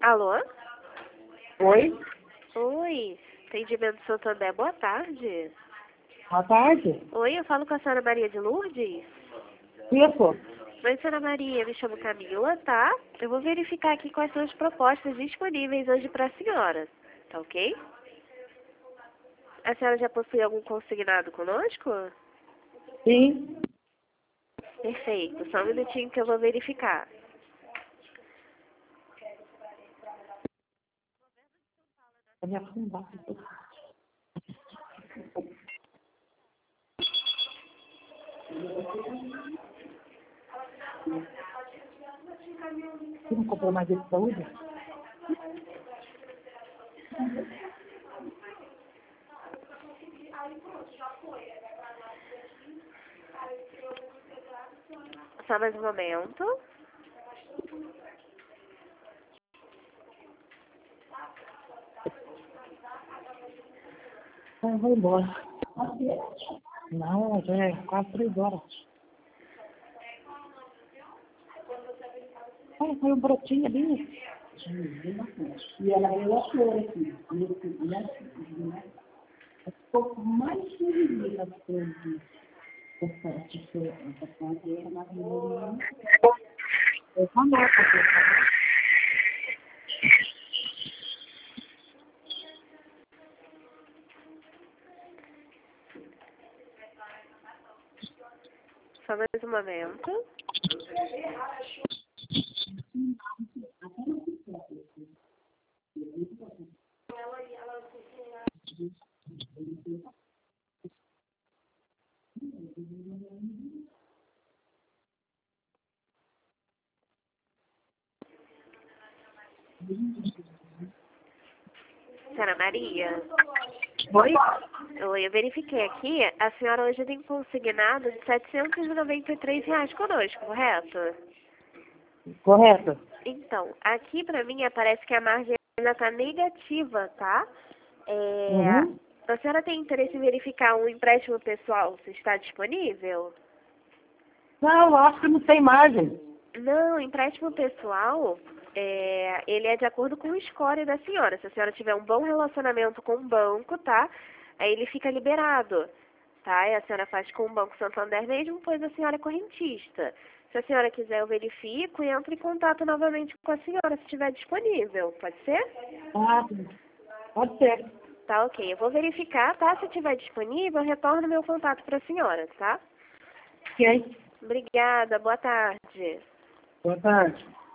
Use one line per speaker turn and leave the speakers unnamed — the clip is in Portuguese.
Alô?
Oi,
Oi, atendimento Santander, boa tarde.
boa tarde.
Oi, eu falo com a senhora Maria de Lourdes?
Isso.
Oi, senhora Maria, me chamo Camila, tá? Eu vou verificar aqui quais são as propostas disponíveis hoje para a senhora, tá ok? A senhora já possui algum consignado conosco?
Sim.
Perfeito, só um minutinho que eu vou verificar.
Vou me afundar. Você não comprou mais esse saúde?
Só mais um momento.
Ah, vou embora. Não, já é quase 3 horas. Ai, foi um brotinho ali. E ela veio a flor aqui. Ficou mais feliz as coisas. Essa planta era maravilhosa. Eu também.
Só mais um momento. Senhora Maria?
Oi?
Oi, eu verifiquei aqui, a senhora hoje tem consignado de R$ 793 conosco, correto?
Correto.
Então, aqui pra mim aparece que a margem ainda tá negativa, tá?
Uhum.
A senhora tem interesse em verificar um empréstimo pessoal, se está disponível?
Não, eu acho que não tem margem.
Não, empréstimo pessoal, ele é de acordo com o score da senhora. Se a senhora tiver um bom relacionamento com o banco, tá? Aí ele fica liberado, tá? E a senhora faz com o Banco Santander mesmo, pois a senhora é correntista. Se a senhora quiser, eu verifico e entro em contato novamente com a senhora, se estiver disponível. Pode ser?
Ah, pode ser.
Tá, ok. Eu vou verificar, tá? Se estiver disponível, eu retorno meu contato para a senhora, tá?
Ok.
Obrigada, boa tarde.
Boa tarde.